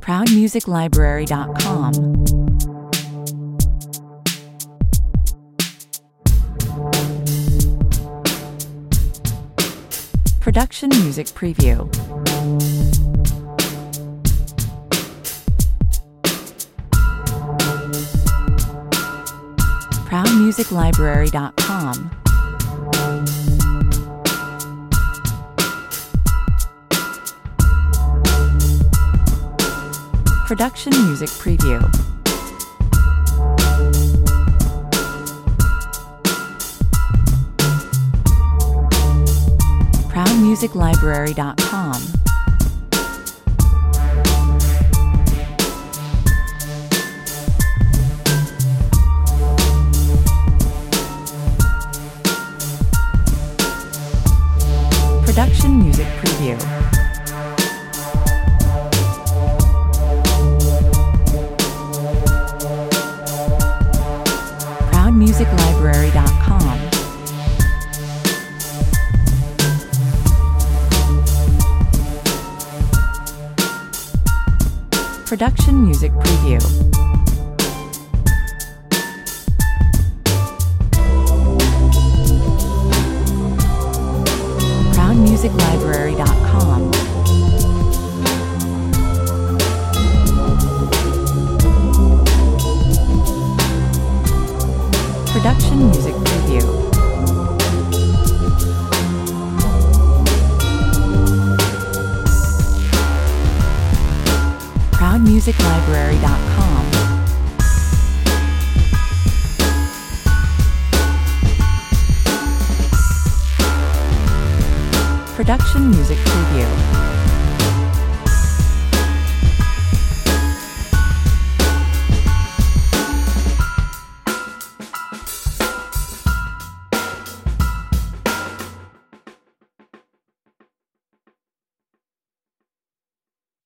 ProudMusicLibrary.com. Production Music Preview. ProudMusicLibrary.com. Production Music Preview. ProudMusicLibrary.com. Production Music Preview. ProudMusicLibrary.com. Production Music Preview. ProudMusicLibrary.com. Production Music Preview. ProudMusicLibrary.com. Production Music Preview.